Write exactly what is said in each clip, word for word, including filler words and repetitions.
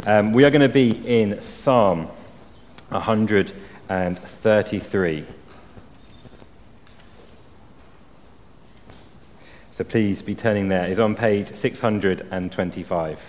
Um, we are going to be in Psalm one hundred thirty-three. So please be turning there. It's on page six hundred twenty-five.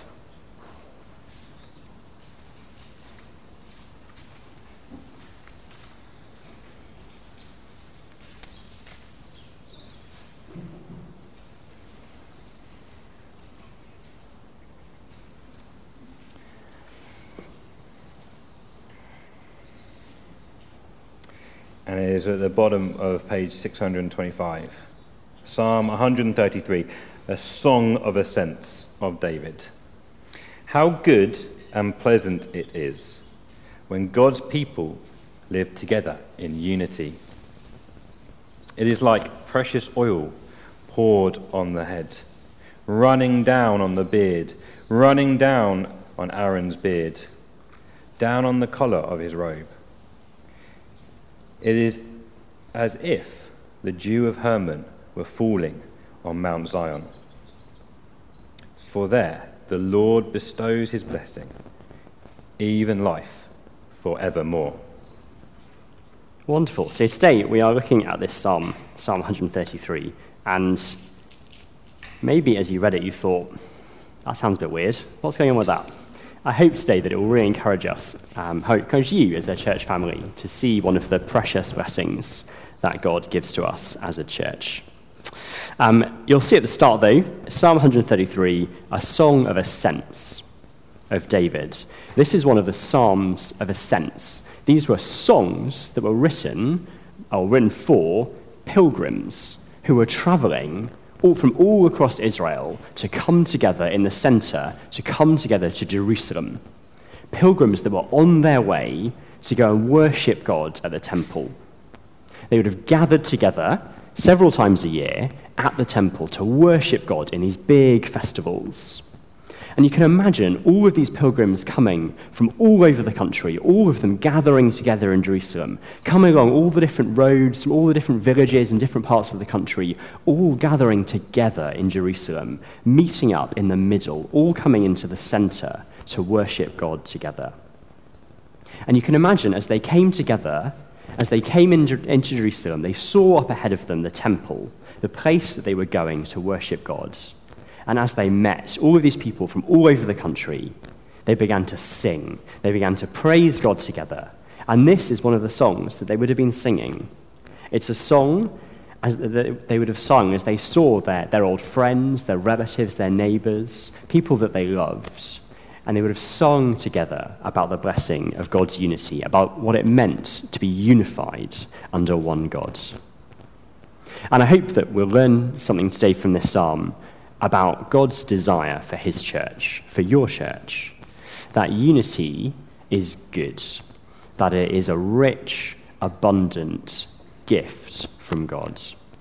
And it is at the bottom of page six hundred twenty-five. Psalm one hundred thirty-three, a song of ascents of David. How good and pleasant it is when God's people live together in unity. It is like precious oil poured on the head, running down on the beard, running down on Aaron's beard, down on the collar of his robe. It is as if the dew of Hermon were falling on Mount Zion. For there the Lord bestows his blessing, even life forevermore. Wonderful. So today we are looking at this psalm, Psalm one hundred thirty-three, and maybe as you read it you thought, that sounds a bit weird. What's going on with that? I hope today that it will really encourage us, um, encourage you as a church family to see one of the precious blessings that God gives to us as a church. Um, you'll see at the start, though, Psalm one hundred thirty-three, a song of ascents of David. This is one of the Psalms of ascents. These were songs that were written, or written for, pilgrims who were travelling all from all across Israel to come together in the centre, to come together to Jerusalem. Pilgrims that were on their way to go and worship God at the temple. They would have gathered together several times a year at the temple to worship God in these big festivals. And you can imagine all of these pilgrims coming from all over the country, all of them gathering together in Jerusalem, coming along all the different roads from all the different villages and different parts of the country, all gathering together in Jerusalem, meeting up in the middle, all coming into the centre to worship God together. And you can imagine as they came together, as they came into, into Jerusalem, they saw up ahead of them the temple, the place that they were going to worship God. And as they met all of these people from all over the country, they began to sing. They began to praise God together. And this is one of the songs that they would have been singing. It's a song as they would have sung as they saw their, their old friends, their relatives, their neighbours, people that they loved. And they would have sung together about the blessing of God's unity, about what it meant to be unified under one God. And I hope that we'll learn something today from this psalm about God's desire for his church, for your church, that unity is good, that it is a rich, abundant gift from God.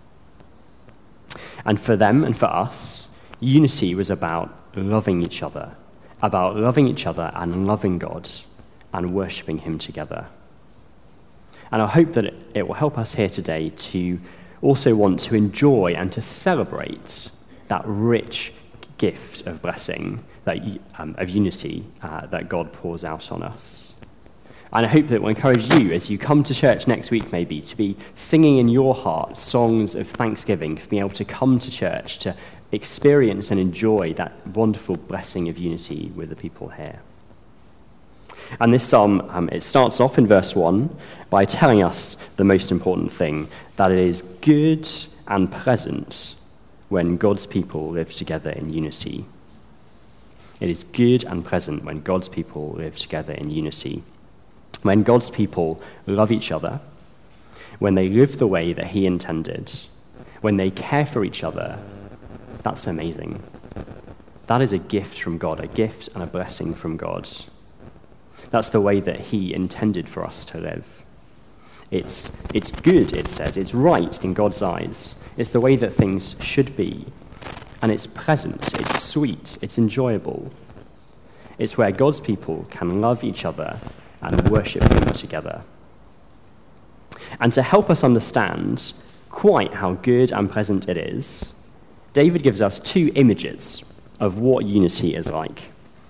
And for them and for us, unity was about loving each other, about loving each other and loving God and worshipping him together. And I hope that it, it will help us here today to also want to enjoy and to celebrate that rich gift of blessing, that um, of unity uh, that God pours out on us. And I hope that it will encourage you as you come to church next week maybe to be singing in your heart songs of thanksgiving, for being able to come to church, to experience and enjoy that wonderful blessing of unity with the people here. And this psalm, um, it starts off in verse one by telling us the most important thing, that it is good and pleasant when God's people live together in unity. It is good and pleasant when God's people live together in unity. When God's people love each other, when they live the way that he intended, when they care for each other, that's amazing. That is a gift from God, a gift and a blessing from God. That's the way that he intended for us to live. It's, it's good, it says. It's right in God's eyes. It's the way that things should be. And it's pleasant, it's sweet, it's enjoyable. It's where God's people can love each other and worship him together. And to help us understand quite how good and pleasant it is, David gives us two images of what unity is like.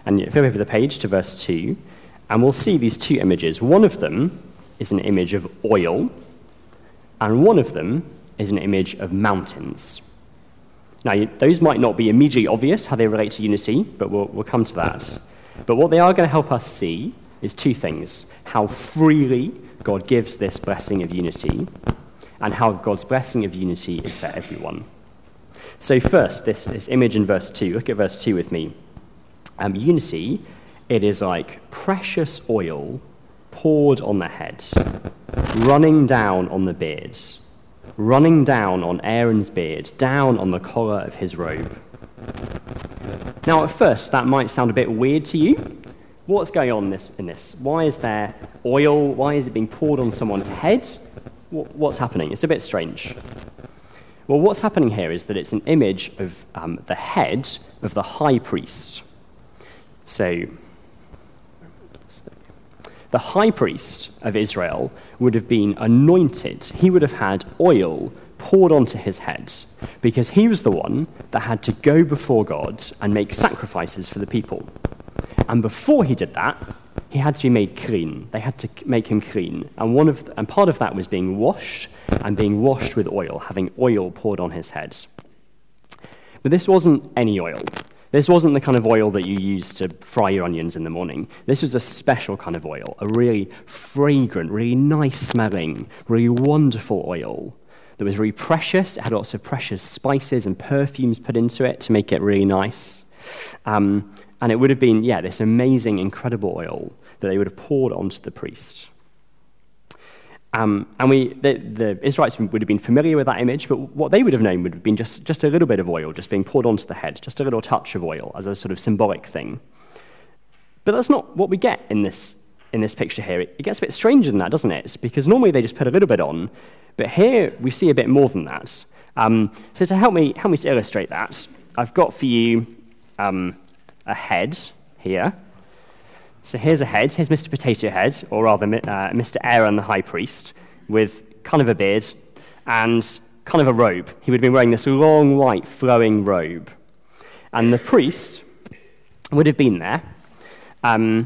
And you flip over the page to verse two, and we'll see these two images. One of them is an image of oil, and one of them is an image of mountains. Now, those might not be immediately obvious how they relate to unity, but we'll, we'll come to that. But what they are going to help us see is two things: how freely God gives this blessing of unity, and how God's blessing of unity is for everyone. So first, this, this image in verse two. Look at verse two with me. Um, unity, it is like precious oil poured on the head, running down on the beard, running down on Aaron's beard, down on the collar of his robe. Now, at first, that might sound a bit weird to you. What's going on in this? In this? Why is there oil? Why is it being poured on someone's head? What's happening? It's a bit strange. Well, what's happening here is that it's an image of um, the head of the high priest. So, the high priest of Israel would have been anointed. He would have had oil poured onto his head because he was the one that had to go before God and make sacrifices for the people. And before he did that, he had to be made clean. They had to make him clean. And one of the, and part of that was being washed, and being washed with oil, having oil poured on his head. But this wasn't any oil. This wasn't the kind of oil that you use to fry your onions in the morning. This was a special kind of oil, a really fragrant, really nice-smelling, really wonderful oil that was really precious. It had lots of precious spices and perfumes put into it to make it really nice. Um, and it would have been, yeah, this amazing, incredible oil that they would have poured onto the priest. Um, and we, the, the Israelites would have been familiar with that image, but what they would have known would have been just, just a little bit of oil just being poured onto the head, just a little touch of oil as a sort of symbolic thing. But that's not what we get in this in this picture here. It, it gets a bit stranger than that, doesn't it? It's because normally they just put a little bit on, but here we see a bit more than that. Um, so to help me help me to illustrate that, I've got for you um, a head here. So here's a head. Here's Mister Potato Head, or rather uh, Mister Aaron, the high priest, with kind of a beard and kind of a robe. He would have been wearing this long, white, flowing robe. And the priest would have been there, um,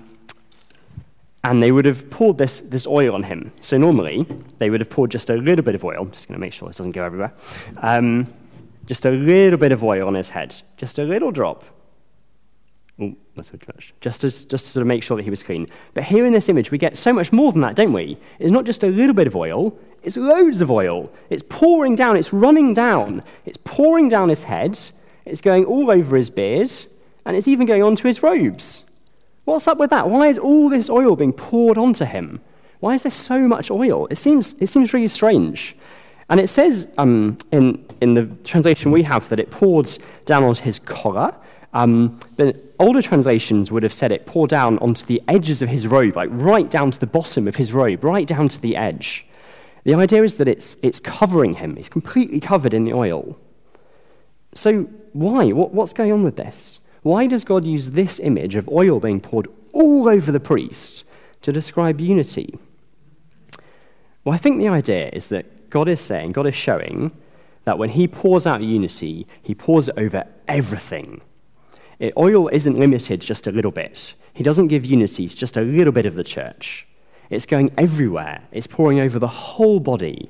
and they would have poured this, this oil on him. So normally, they would have poured just a little bit of oil. I'm just going to make sure this doesn't go everywhere. Um, just a little bit of oil on his head. Just a little drop. Oh, that's too much. Just to, just to sort of make sure that he was clean. But here in this image, we get so much more than that, don't we? It's not just a little bit of oil. It's loads of oil. It's pouring down. It's running down. It's pouring down his head. It's going all over his beard. And it's even going onto his robes. What's up with that? Why is all this oil being poured onto him? Why is there so much oil? It seems, it seems really strange. And it says um, in, in the translation we have that it poured down onto his collar. Um, but older translations would have said it poured down onto the edges of his robe, like right down to the bottom of his robe, right down to the edge. The idea is that it's it's covering him. He's completely covered in the oil. So why? What, what's going on with this? Why does God use this image of oil being poured all over the priest to describe unity? Well, I think the idea is that God is saying, God is showing that when he pours out unity, he pours it over everything. It, oil isn't limited just a little bit. He doesn't give unity just a little bit of the church. It's going everywhere. It's pouring over the whole body.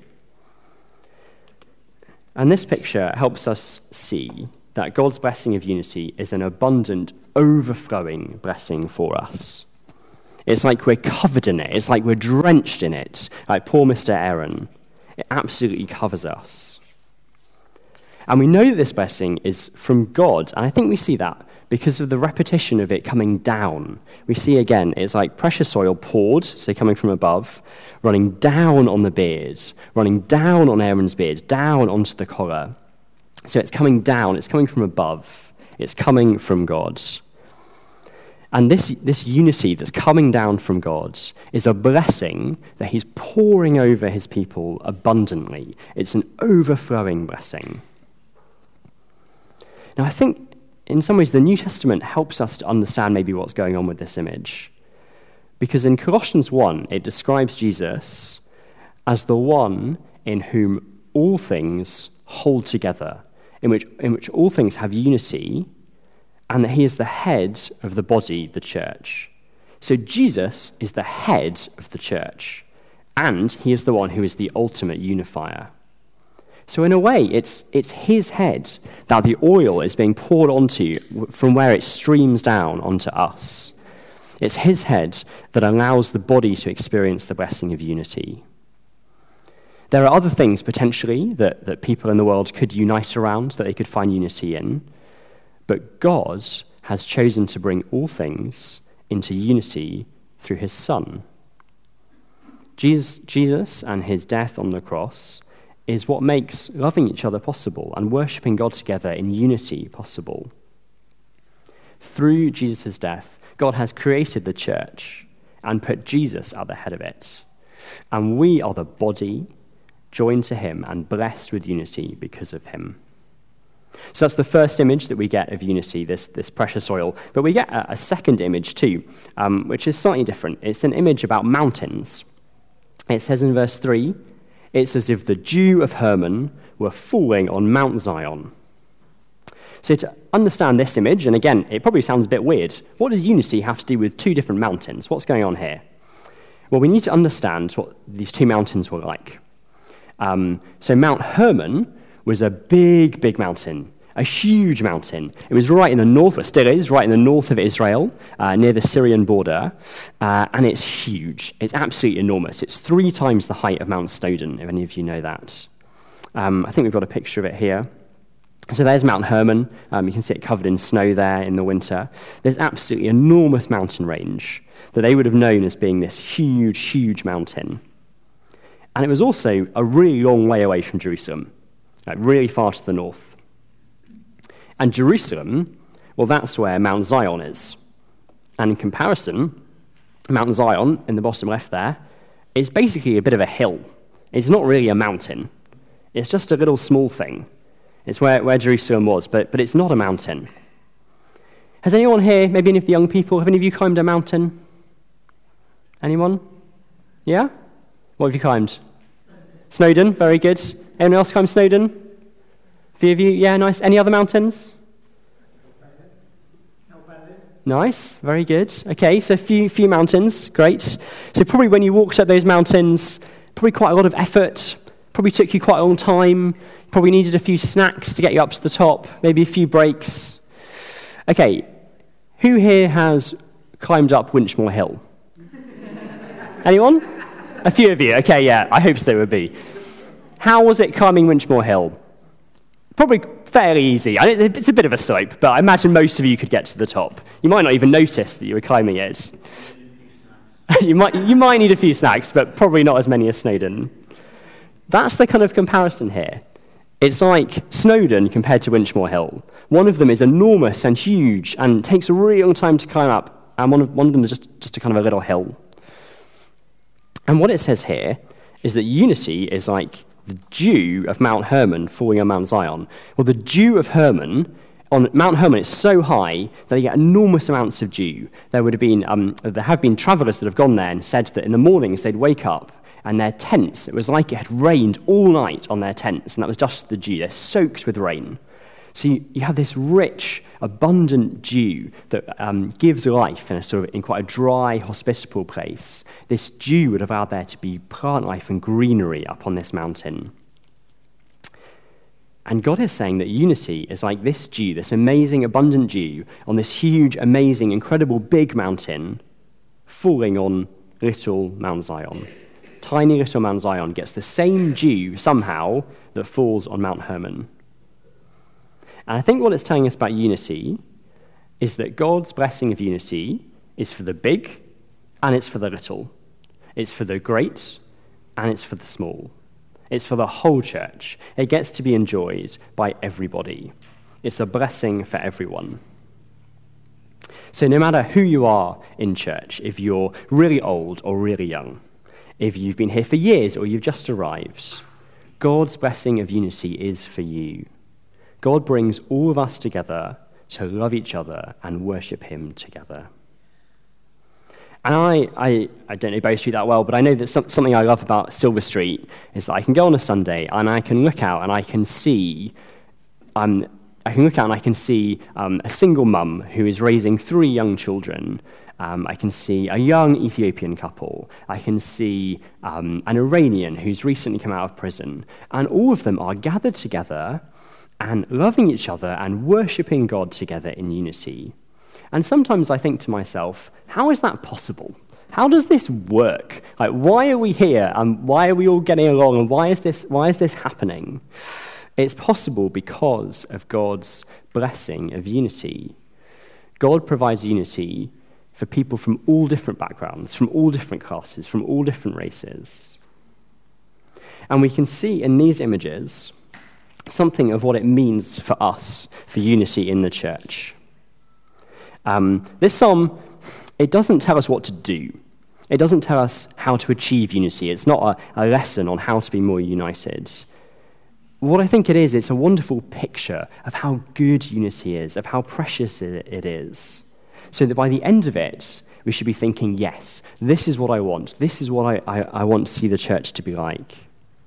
And this picture helps us see that God's blessing of unity is an abundant, overflowing blessing for us. It's like we're covered in it. It's like we're drenched in it, like poor Mister Aaron. It absolutely covers us. And we know that this blessing is from God, and I think we see that because of the repetition of it coming down. We see again, it's like precious oil poured, so coming from above, running down on the beard, running down on Aaron's beard, down onto the collar. So it's coming down, it's coming from above, it's coming from God. And this, this unity that's coming down from God is a blessing that he's pouring over his people abundantly. It's an overflowing blessing. Now, I think in some ways, the New Testament helps us to understand maybe what's going on with this image. Because in Colossians one, it describes Jesus as the one in whom all things hold together, in which, in which all things have unity, and that he is the head of the body, the church. So Jesus is the head of the church, and he is the one who is the ultimate unifier. So in a way, it's, it's his head that the oil is being poured onto from where it streams down onto us. It's his head that allows the body to experience the blessing of unity. There are other things, potentially, that, that people in the world could unite around, that they could find unity in. But God has chosen to bring all things into unity through his Son. Jesus, Jesus and his death on the cross is what makes loving each other possible and worshipping God together in unity possible. Through Jesus' death, God has created the church and put Jesus at the head of it. And we are the body joined to him and blessed with unity because of him. So that's the first image that we get of unity, this, this precious oil. But we get a, a second image too, um, which is slightly different. It's an image about mountains. It says in verse three, it's as if the dew of Hermon were falling on Mount Zion. So to understand this image, and again, it probably sounds a bit weird, what does unity have to do with two different mountains? What's going on here? Well, we need to understand what these two mountains were like. Um, so Mount Hermon was a big, big mountain, a huge mountain. It was right in the north, it still is, right in the north of Israel, uh, near the Syrian border, uh, and it's huge. It's absolutely enormous. It's three times the height of Mount Snowdon, if any of you know that. Um, I think we've got a picture of it here. So there's Mount Hermon. Um, you can see it covered in snow there in the winter. There's absolutely enormous mountain range that they would have known as being this huge, huge mountain. And it was also a really long way away from Jerusalem, like really far to the north. And Jerusalem, well, that's where Mount Zion is. And in comparison, Mount Zion, in the bottom left there, is basically a bit of a hill. It's not really a mountain. It's just a little small thing. It's where, where Jerusalem was, but, but it's not a mountain. Has anyone here, maybe any of the young people, have any of you climbed a mountain? Anyone? Yeah? What have you climbed? Snowdon, very good. Anyone else climb Snowdon? A few of you? Yeah, nice. Any other mountains? Nice, very good. Okay, so a few, few mountains, great. So probably when you walked up those mountains, probably quite a lot of effort, probably took you quite a long time, probably needed a few snacks to get you up to the top, maybe a few breaks. Okay, who here has climbed up Winchmore Hill? Anyone? A few of you, okay, yeah, I hope so there would be. How was it climbing Winchmore Hill? Probably fairly easy. It's a bit of a slope, but I imagine most of you could get to the top. You might not even notice that you were climbing it. you might you might need a few snacks, but probably not as many as Snowdon. That's the kind of comparison here. It's like Snowdon compared to Winchmore Hill. One of them is enormous and huge and takes a really long time to climb up, and one of, one of them is just, just a kind of a little hill. And what it says here is that unity is like the dew of Mount Hermon falling on Mount Zion. Well, the dew of Hermon, on Mount Hermon, is so high that you get enormous amounts of dew. There would have been, um, there have been travelers that have gone there and said that in the mornings they'd wake up and their tents, it was like it had rained all night on their tents, and that was just the dew. They're soaked with rain. So you, you have this rich, abundant dew that um, gives life in a sort of in quite a dry, hospitable place. This dew would have allowed there to be plant life and greenery up on this mountain. And God is saying that unity is like this dew, this amazing, abundant dew on this huge, amazing, incredible, big mountain falling on little Mount Zion. Tiny little Mount Zion gets the same dew somehow that falls on Mount Hermon. And I think what it's telling us about unity is that God's blessing of unity is for the big and it's for the little. It's for the great and it's for the small. It's for the whole church. It gets to be enjoyed by everybody. It's a blessing for everyone. So no matter who you are in church, if you're really old or really young, if you've been here for years or you've just arrived, God's blessing of unity is for you. God brings all of us together to love each other and worship him together. And I, I, I don't know Bow Street that well, but I know that some, something I love about Silver Street is that I can go on a Sunday and I can look out and I can see um, I can look out and I can see um, a single mum who is raising three young children. Um, I can see a young Ethiopian couple. I can see um, an Iranian who's recently come out of prison. And all of them are gathered together and loving each other and worshipping God together in unity. And sometimes I think to myself, how is that possible? How does this work? Like, why are we here? And why are we all getting along? And why is this, why is this happening? It's possible because of God's blessing of unity. God provides unity for people from all different backgrounds, from all different classes, from all different races. And we can see in these images something of what it means for us, for unity in the church. Um, this psalm, it doesn't tell us what to do. It doesn't tell us how to achieve unity. It's not a, a lesson on how to be more united. What I think it is, it's a wonderful picture of how good unity is, of how precious it is, so that by the end of it, we should be thinking, yes, this is what I want. This is what I, I, I want to see the church to be like.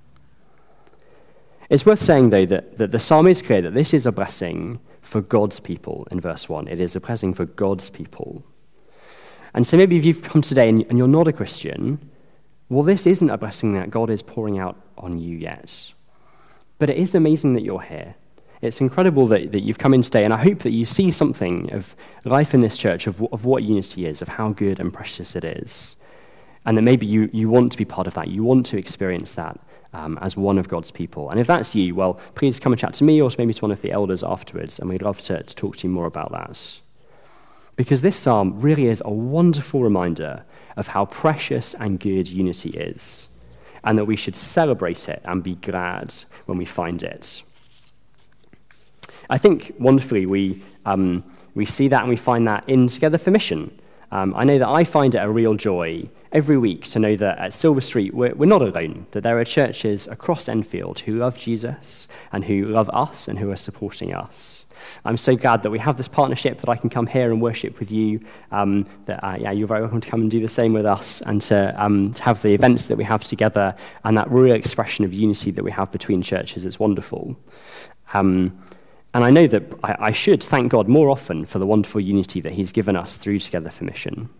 It's worth saying, though, that, that the psalm is clear that this is a blessing for God's people in verse one. It is a blessing for God's people. And so maybe if you've come today and, and you're not a Christian, well, this isn't a blessing that God is pouring out on you yet. But it is amazing that you're here. It's incredible that, that you've come in today, and I hope that you see something of life in this church, of, of what unity is, of how good and precious it is. And that maybe you, you want to be part of that. You want to experience that um, as one of God's people. And if that's you, well, please come and chat to me or maybe to one of the elders afterwards, and we'd love to, to talk to you more about that. Because this psalm really is a wonderful reminder of how precious and good unity is, and that we should celebrate it and be glad when we find it. I think, wonderfully, we um, we see that and we find that in Together for Mission. Um, I know that I find it a real joy every week to know that at Silver Street we're, we're not alone, that there are churches across Enfield who love Jesus and who love us and who are supporting us. I'm so glad that we have this partnership, that I can come here and worship with you, um, that uh, yeah, you're very welcome to come and do the same with us, and to, um, to have the events that we have together, and that real expression of unity that we have between churches is wonderful. Um, and I know that I, I should thank God more often for the wonderful unity that he's given us through Together for Mission.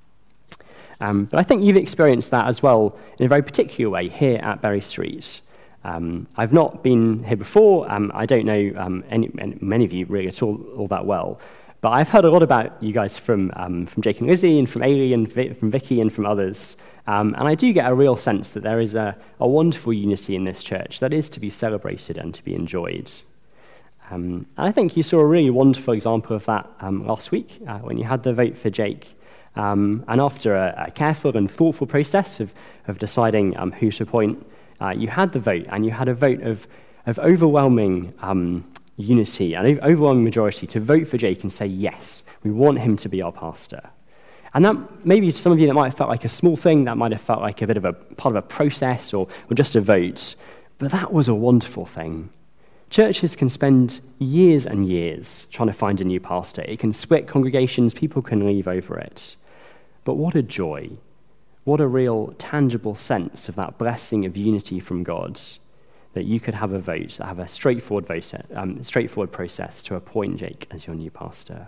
Um, but I think you've experienced that as well in a very particular way here at Berry Street. Um, I've not been here before. Um, I don't know um, any, many of you really at all, all that well. But I've heard a lot about you guys from um, from Jake and Lizzie, and from Ailey, and Vi- from Vicky, and from others. Um, and I do get a real sense that there is a, a wonderful unity in this church that is to be celebrated and to be enjoyed. Um, and I think you saw a really wonderful example of that um, last week uh, when you had the vote for Jake. Um, and after a, a careful and thoughtful process of, of deciding um, who to appoint, Uh, you had the vote, and you had a vote of, of overwhelming um, unity, an overwhelming majority to vote for Jake and say, yes, we want him to be our pastor. And that, maybe to some of you, that might have felt like a small thing, that might have felt like a bit of a part of a process or, or just a vote, but that was a wonderful thing. Churches can spend years and years trying to find a new pastor. It can split congregations, people can leave over it. But what a joy. What a real tangible sense of that blessing of unity from God, that you could have a vote, have a straightforward vote, um, straightforward process to appoint Jake as your new pastor.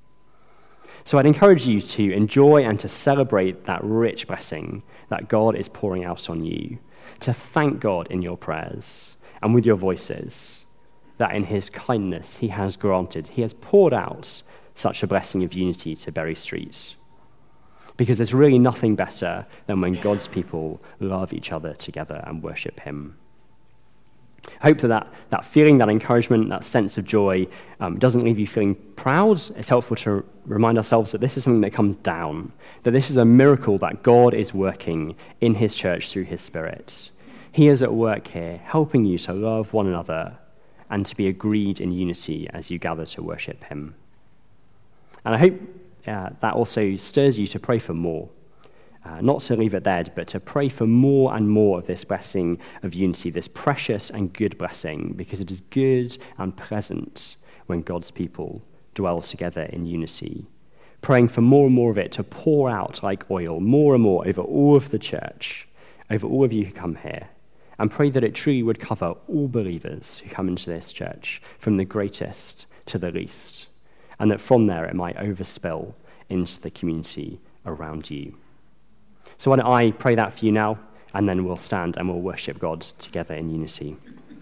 So I'd encourage you to enjoy and to celebrate that rich blessing that God is pouring out on you, to thank God in your prayers and with your voices, that in his kindness he has granted, he has poured out such a blessing of unity to Berry Street. Because there's really nothing better than when God's people love each other together and worship him. I hope that that, that feeling, that encouragement, that sense of joy um, doesn't leave you feeling proud. It's helpful to remind ourselves that this is something that comes down, that this is a miracle that God is working in his church through his Spirit. He is at work here, helping you to love one another and to be agreed in unity as you gather to worship him. And I hope Uh, that also stirs you to pray for more. Uh, not to leave it there, but to pray for more and more of this blessing of unity, this precious and good blessing, because it is good and pleasant when God's people dwell together in unity. Praying for more and more of it to pour out like oil, more and more over all of the church, over all of you who come here, and pray that it truly would cover all believers who come into this church, from the greatest to the least, and that from there it might overspill into the community around you. So why don't I pray that for you now, and then we'll stand and we'll worship God together in unity.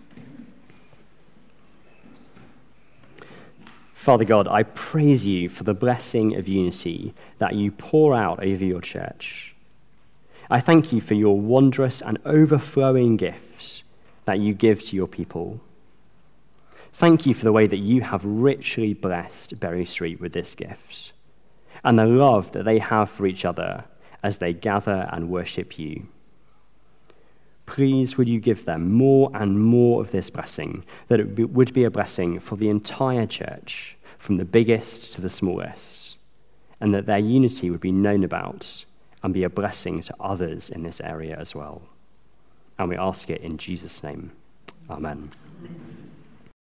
Father God, I praise you for the blessing of unity that you pour out over your church. I thank you for your wondrous and overflowing gifts that you give to your people. Thank you for the way that you have richly blessed Berry Street with this gift, and the love that they have for each other as they gather and worship you. Please would you give them more and more of this blessing, that it would be a blessing for the entire church, from the biggest to the smallest, and that their unity would be known about and be a blessing to others in this area as well. And we ask it in Jesus' name. Amen.